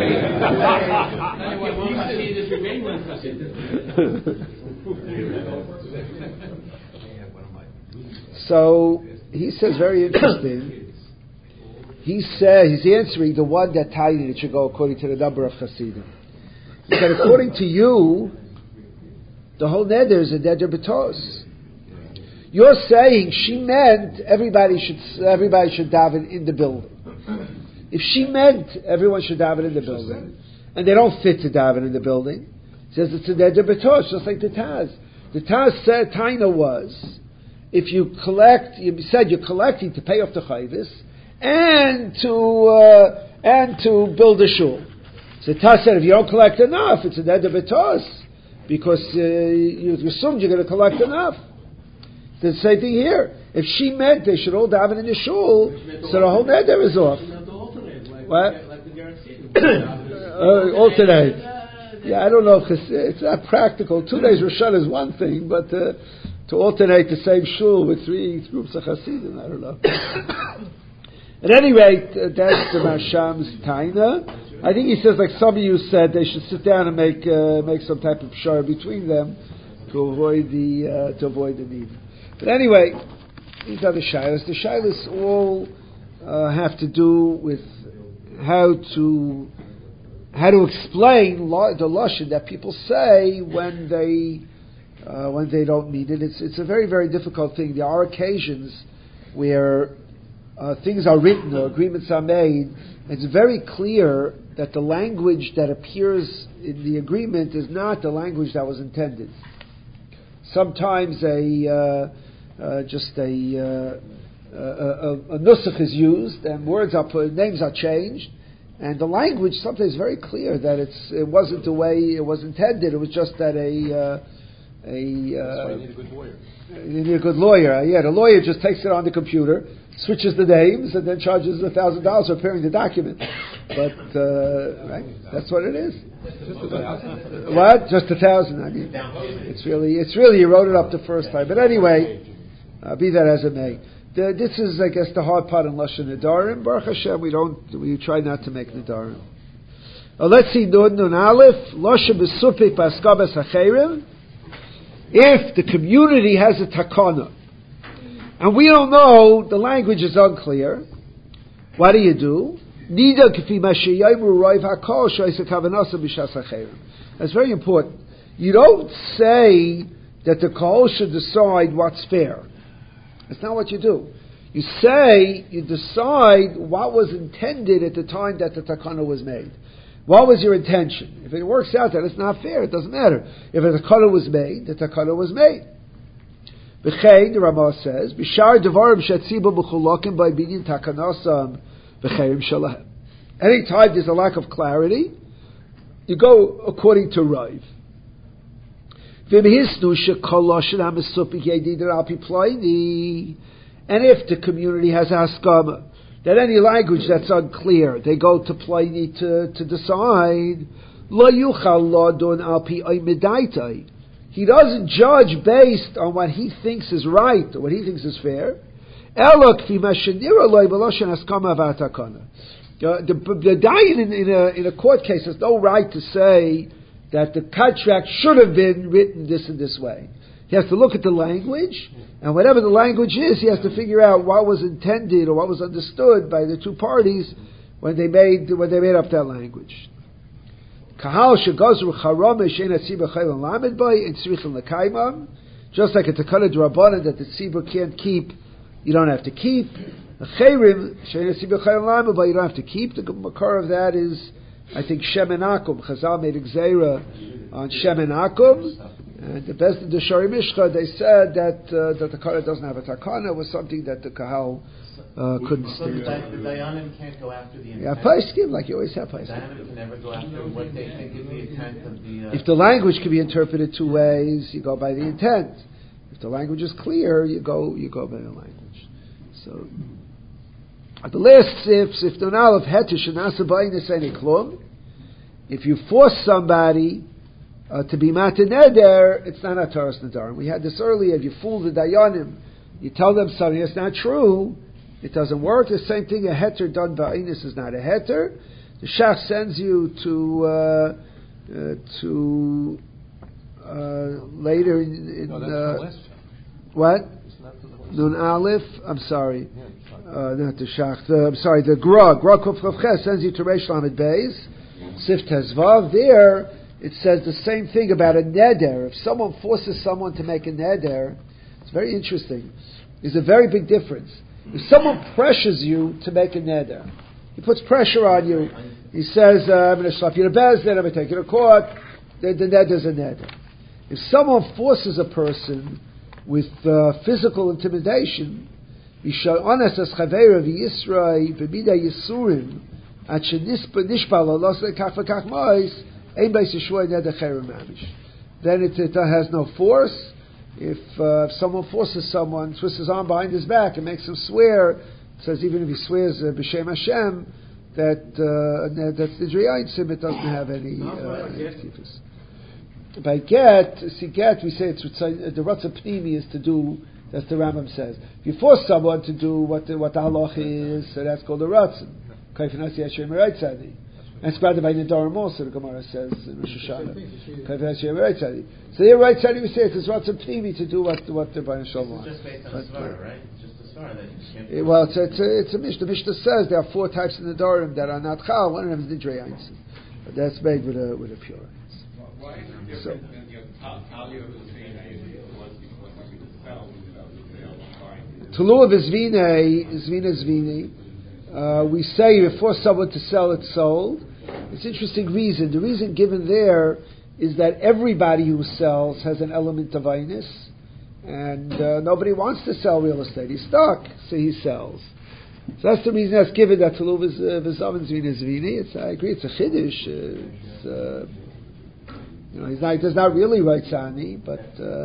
So he says very interesting. He says he's answering the one that tied it should go according to the number of Hasidim. He said according to you, the whole neder is a neder b'tos. You're saying she meant everybody should daven in the building. If she meant everyone should daven in the building, and they don't fit to daven in the building, he says it's a neder b'tos, just like the Taz. The Taz said Taina was if you collect, you said you're collecting to pay off the chayvis and to build a shul. So Taz said if you don't collect enough, it's a neder b'tos because you assumed you're going to collect enough. The same thing here. If she meant they should all daven in the shul, so the whole neder is off. What? Alternate. Yeah, I don't know if it's not practical. 2 days Rosh Hashanah is one thing, but to alternate the same shul with three groups of Hasidim, I don't know. At any rate, that's the Marsham's taina. I think he says, like some of you said, they should sit down and make some type of shar between them to avoid the need. But anyway, these are the shilas. The shilas all have to do with how to explain the lashon that people say when they don't mean it. It's a very, very difficult thing. There are occasions where things are written or agreements are made. It's very clear that the language that appears in the agreement is not the language that was intended. Sometimes a nusach is used and words are put, names are changed, And the language sometimes is very clear that it wasn't the way it was intended. It was just that That's why you need a good lawyer. you need a good lawyer. The lawyer just takes it on the computer, switches the names, and then charges $1,000 for preparing the document. But right, that's what it is. What? Just 1,000. I mean, it's really you wrote it up the first time. But anyway, be that as it may. This is, I guess, the hard part in Lashon Nedarim. Baruch Hashem, we try not to make Nedarim. Let's see, Nun Aleph, Lashon B'Supik B'Askabas HaCherim. If the community has a takana, and we don't know, the language is unclear, what do you do? That's very important. You don't say that the Kahal should decide what's fair. That's not what you do. You decide what was intended at the time that the takana was made. What was your intention? If it works out that it's not fair, it doesn't matter. If a takana was made, the takana was made. B'chein, the Ramah says, B'shar devarim shetziba b'chulakim by bidin takanasam b'cheirim shalahem. Anytime there's a lack of clarity, you go according to Rav. And if the community has a haskama, that any language that's unclear, they go to Pliny to decide. He doesn't judge based on what he thinks is right or what he thinks is fair. The dayan in a court case has no right to say that the contract should have been written this and this way. He has to look at the language, and whatever the language is, he has to figure out what was intended or what was understood by the two parties when they made up that language. Just like a takana d'Rabbanan that the tzibur can't keep, you don't have to keep. A chayrim you don't have to keep. The makar of that is, I think, Shemen Akum. Chazal made a gzeira on Shemen Akum. And the best of the Shari Mishcha, they said that the takana doesn't have a takana was something that the kahal couldn't stick to. The dayanim can't go after the intent. Yeah, paiskim, like you always have paiskim. Dayanim can never go after what they think is the intent of the... If the language can be interpreted two ways, you go by the intent. If the language is clear, you go by the language. So, the last if the nal of hetish and asabaynis any klum, if you force somebody to be matineder, it's not a Taras Nadarim. We had this earlier. If you fool the Dayanim, you tell them something that's not true, it doesn't work. The same thing, a heter done by Inus is not a heter. The Shach sends you to later in what? Nun Aleph. I'm sorry. Not the Shach. I'm sorry. The Gra Kuf Ches sends you to Reish Lamed Beis. Sif Tezvav. There it says the same thing about a neder. If someone forces someone to make a neder, it's very interesting. There's a very big difference. If someone pressures you to make a neder, he puts pressure on you. He says, I'm going to slap you to Bezdin, I'm going to take you to court. The neder's a neder. If someone forces a person with physical intimidation, Yisha'onas as chaveira v'yisrai v'mida yisurim at shenishpal alos lekach v'kach mois ein beis yeshua neder cherem mamish. Then it has no force. If someone forces someone, twists his arm behind his back and makes him swear, it says even if he swears b'shem Hashem, that's the Driyayinsim, it doesn't have any tifus. By get, we say it's the Ratzah Pnimi is to do, that's the Rambam says. If you force someone to do what the halach is, so that's called a Ratzah. That's brought by Nedarim also, the Gemara says in Rosh Hashanah. So here right side we say it's Ratzah Pnimi to do what the Bayan Shalom wants. It's just based on the Svara, right? It's just the Svara that you can't... Well, it's a Mishnah. The Mishnah says there are 4 types in the Nedarim that are not Chal. One of them is the Dreyinsim. But that's made with a pure ice. Why is it different than the Talia of the Zvina was because you could sell without Tulu of Zvina, we say before someone to sell, it's sold. It's an interesting reason. The reason given there is that everybody who sells has an element of Einus, and nobody wants to sell real estate. He's stuck, so he sells. So that's the reason that's given that Tulu v'zaven zvini zvini. I agree, it's a chiddush. He does not really write Tzani, but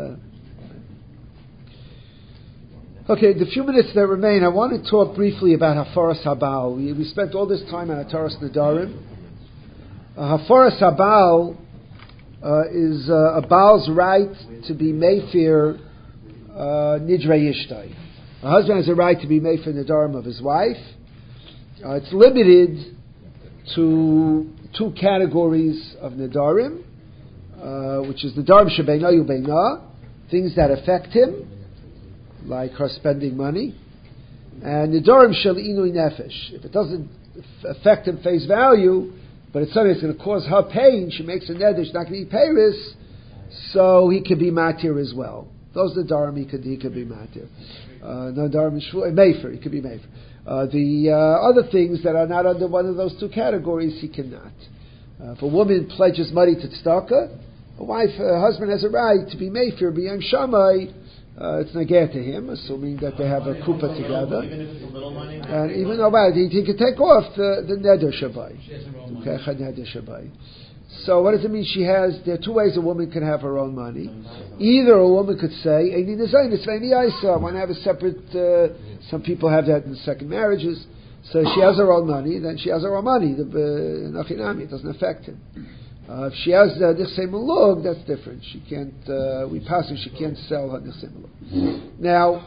okay. The few minutes that remain, I want to talk briefly about Hafaras Habal. We spent all this time on Hataras Nedarim. Hafaras Habal is a Baal's right to be Meifir Nidrei Ishtai. A husband has a right to be made for the Nedarim of his wife. It's limited to two categories of Nedarim, which is Nedarim Shebeina Yubeina, things that affect him, like her spending money, and Nedarim Shel Inui Nefesh. If it doesn't affect him face value, but it's something that's going to cause her pain, she makes a neder, she's not going to eat Paris, so he could be matir as well. Those are the Nedarim he could be matir. Nedarim Shvuah, Mefer, he could be Mefer. The other things that are not under one of those two categories, he cannot. If a woman pledges money to tzedakah, a husband has a right to be Mefer, b'yam Shammai. It's nageh to him, assuming that they have a kupa together. Even if it's a little money? And even though he can take off the neder shabai. Okay, neder shabai. So what does it mean? There are two ways a woman can have her own money. Either a woman could say, I want to have a separate, some people have that in second marriages. So she has her own money, then she has her own money. It doesn't affect him. If she has Nichsei Malug, that's different. She can't, we pass her, she can't sell her Nichsei Malug. Now,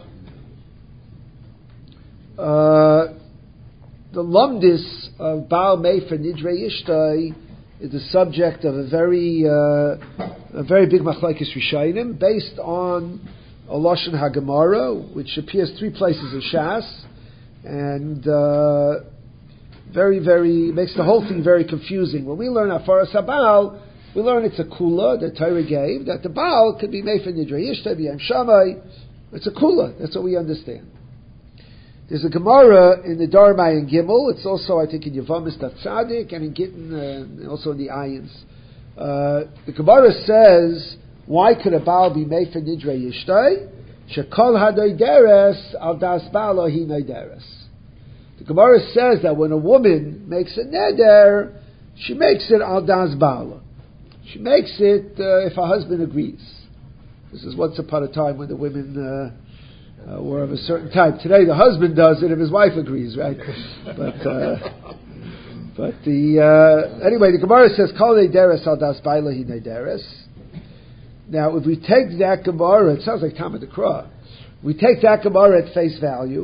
the lumdis of Baal Mefer Nidrei Ishtai is the subject of a very big machlokes rishonim based on a Lashon HaGemara, which appears 3 places in Shas, and makes the whole thing very confusing. When we learn Hafaras Habal, we learn it's a kula that Torah gave, that the Baal could be made for Nidrei Ishtai, B'yam Shammai. It's a kula. That's what we understand. There's a Gemara in the Darmai and Gimel. It's also, I think, in Yevamis Tzadik and in Gittin, also in the Ayins. The Gemara says, why could a Baal be made for Nidrei Ishtai? Shekol hadoy deres al das Baalo hi nederes. The Gemara says that when a woman makes a neder, she makes it al das Baala. She makes it if her husband agrees. This is once upon a time when the women were of a certain type. Today the husband does it if his wife agrees, right? Anyway, the Gemara says, Kol nederes al das Baala hi nederes. Now, if we take that Gemara, it sounds like Talmud Krah. We take that Gemara at face value.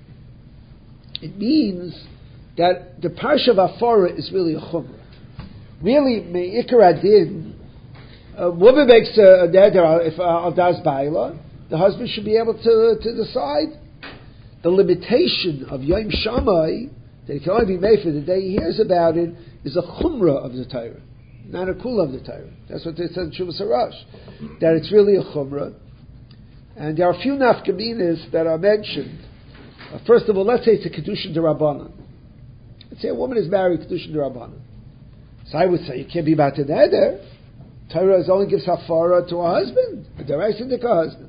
It means that the Parsha of Hafara is really a chumrah. Really, me'ikar adin, a woman makes a neder if al das baila, the husband should be able to decide. The limitation of Yom Shammai, that it can only be made for the day he hears about it, is a chumrah of the Torah, not a kula of the Torah. That's what they said in Shuvas Harash, that it's really a chumrah. And there are a few nafkaminas that are mentioned. First of all, let's say it's a kedushin derabanan. Let's say a woman is married kedushin derabanan. So I would say you can't be matir neder. Torah only gives hafara to her husband, a deraisa to her husband.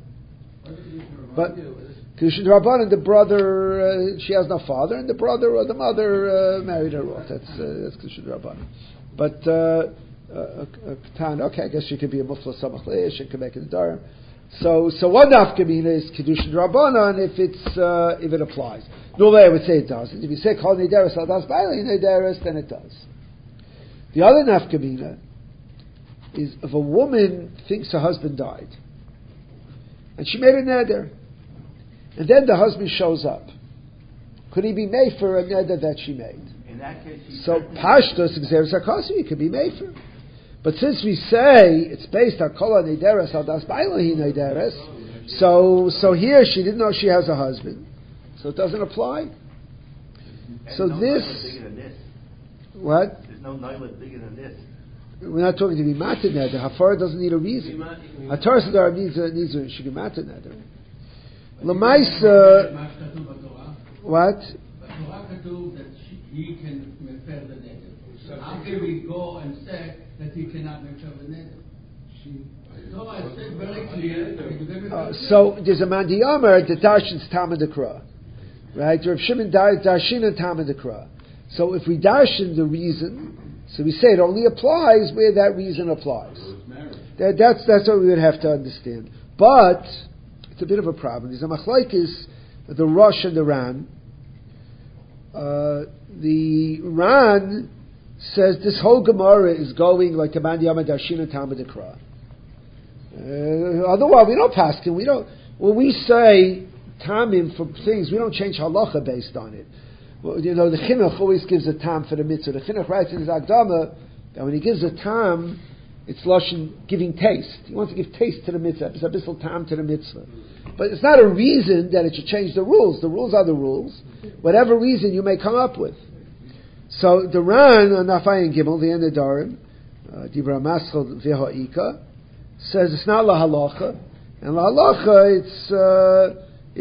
But kedushin derabanan, the brother, she has no father, and the brother or the mother married her off. That's kedushin derabanan. But okay, I guess she could be a mufla samach leish and can make it a darim. So one nafkamina is kedushin rabbanan if it applies. Normally I would say it doesn't. If you say kol nederes al das baila nederes, then it does. The other nafkamina is if a woman thinks her husband died, and she made a neder, and then the husband shows up, could he be made for a neder that she made? In that case, so pashtos exeres hakasi, it could be made for. But since we say it's based on kol nederes al das baila hi nederes, so here she didn't know she has a husband, so it doesn't apply. and So no this, bigger than this. what? There's no nailah bigger than this. We're not talking to be matir neder. Hafara doesn't need a reason. Hatar Sadar needs a she can matir neder. L'maisa, what? Torah katuv that he can mefer the neder. How can we go and say that he cannot mefer the neder? Torah said very clear. So there's a mandiyamar that darshans Talmud Krah Right? Rav Shimon Darshina Tama Dekra. So if we darshan the reason, so we say it only applies where that reason applies. That's what we would have to understand. But it's a bit of a problem. There's a machlokes, the Rosh and the Ran. The Ran says this whole Gemara is going like Taman Yama Darshina Tama Dekra. Otherwise, we don't pass him. When we say tamim for things, we don't change halacha based on it. Well, the chinuch always gives a tam for the mitzvah. The chinuch writes in his Akdama that when he gives a tam, it's lashon giving taste. He wants to give taste to the mitzvah. It's a bissel tam to the mitzvah. But it's not a reason that it should change the rules. The rules are the rules. Whatever reason you may come up with. So the Ran on Nafai and Gimel, the end of Darim, Dibra Maschel V'Ha'ika, says it's not la halacha, and la halacha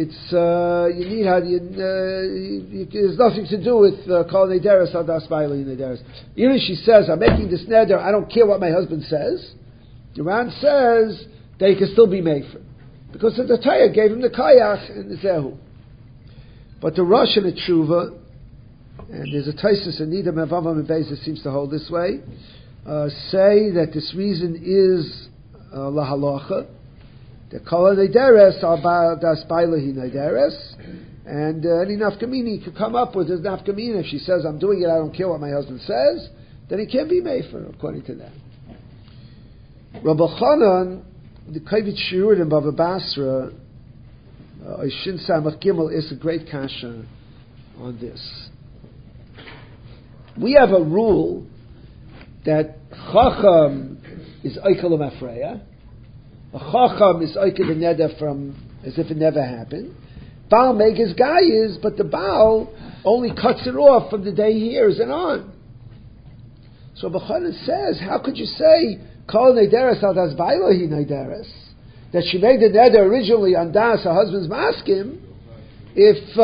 there's nothing to do with kol nederes adas ba'ila nederes. Even if she says I'm making this neder, I don't care what my husband says. The Ran says they can still be made for because the Torah gave him the kayach and the zehu. But the Rosh and the Tshuva, and there's a Taisus and Nida Mevavam and Beis that seems to hold this way, say that this reason is la halacha. The kol nederes al das ba'ila nederes, and any nafkamini could come up with his nafkamina. If she says I'm doing it, I don't care what my husband says, then he can't be made for according to that. Rabbi Chanan, the Kavit Shiur in Bava Basra, Shin Samach Gimel is a great kasha on this. We have a rule that Chacham is Eikel Mafreya. A Chacham is Eikel the Neder from as if it never happened. Baal Megas Gayis, but the Baal only cuts it off from the day he hears and on. So B'chanan says, how could you say Kol Nederes al Das Bailohi Nederes? That she made the neder originally on Das, her husband's maskim, if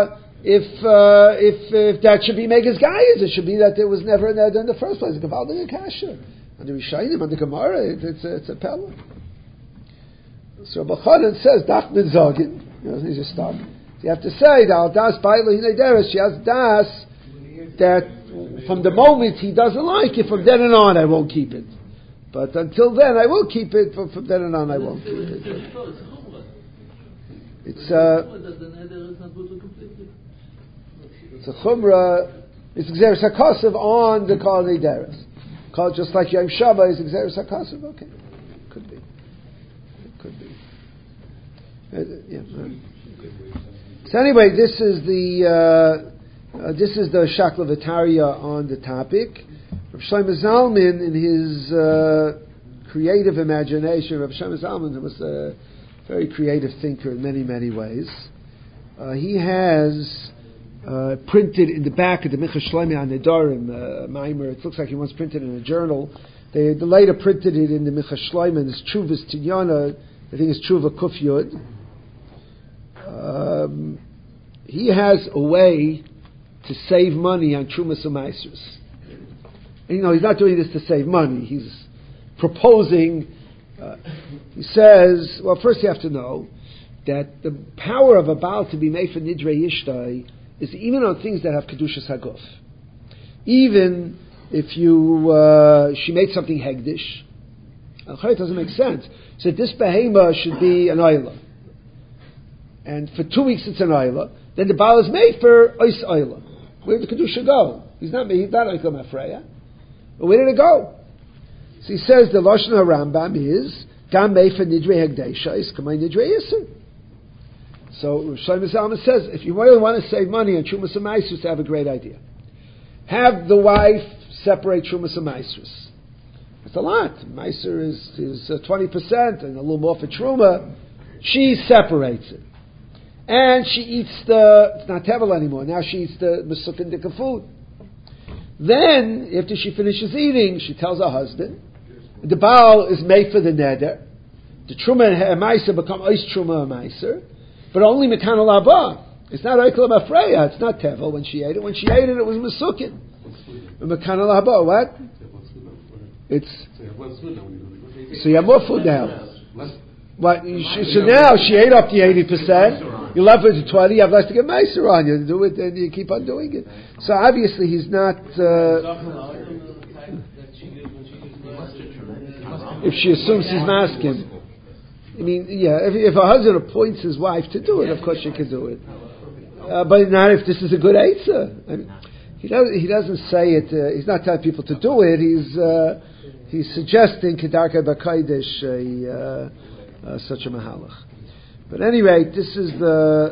that should be Megas Gayis, it should be that there was never a neder in the first place. Gavaldig Akasha. On the Rishayim, on the Gemara, it's a pella. So B'chanan says, Dach min Zogin. He's just stop. So you have to say that al Das Bailohi Nederes, she has Das that from the moment he doesn't like it, from then and on I won't keep it. But until then I will keep it, but from then and on I won't keep it. It's a chumrah, it's Xeris HaKosav on the Kol Nederes. Just like Yom Shabbat is Xeris HaKosav, okay. Could be. So anyway, this is the Shakla V'Tarya on the topic. Rav Shlomo Zalman, in his creative imagination, Rav Shlomo Zalman was a very creative thinker in many, many ways. He has printed in the back of the Micha Shlomi on Nedarim, Maimer, it looks like he once printed in a journal. They later printed it in the Micha Shlomi, and it's Chuvas Tinyana, I think it's Chuva Kuf Yud. He has a way to save money on Trumas U'Maisros. He's not doing this to save money. He's proposing, he says, well, first you have to know that the power of a Baal to be made for Nidrei Yishtai is even on things that have Kedushas Haguf. Even if she made something Hegdish, it doesn't make sense. So this behema should be an Ayla. And for 2 weeks it's an Ayla. Then the Baal is made for Ois Ayla. Where did the Kedusha go? He's not Eichel Mafreya. But where did it go? So he says the Lashon HaRambam is Gam made for Nidrei Hegdesha is Kamei Nidrei Yisur. So Rav Shlomo Zalman says if you really want to save money on Trumas U'Maisros, have a great idea. Have the wife separate Trumas U'Maisros. It's a lot. Meiser is 20% and a little more for Truma. She separates it. And she eats it's not Tevel anymore. Now she eats the Mesuk and Dika food. Then, after she finishes eating, she tells her husband, the Baal is made for the Neder. The Truma and Meiser become Ois Truma and Meiser, but only Mekan Haba. It's not Eichel Mafreya, it's not Tevel when she ate it. When she ate it, it was Mesukin. Mekan Haba, what? So you have more food now. What? So now she ate up the 80%. You love it to 20, you have less to get Meiser on you. Do it, and you keep on doing it. So obviously he's not... if she assumes he's masking. I mean, yeah, if a husband appoints his wife to do it, of course she can do it. But not if this is a good eitzah. I mean, he doesn't say it, he's not telling people to do it, he's suggesting Kedarka B'Kodesh such a mahalach. But anyway, this is the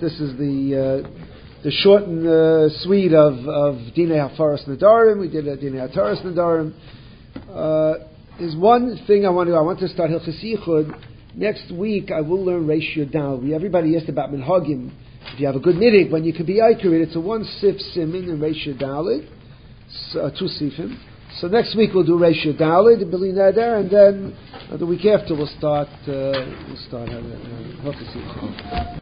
short and sweet of Dinei HaFaras Nadarim. We did Dinei HaTaras Nadarim. There's one thing I want to start Hilchos Yichud. Next week I will learn Reish Yudal. Everybody asked about Minhagim. If you have a good midig, when you can be accurate, it's a 1 sif simin in Reish Yudal, 2 sifim. So next week we'll do Reish Yudal, the Bili Neder, and then the week after we'll start Hilchos Yichud.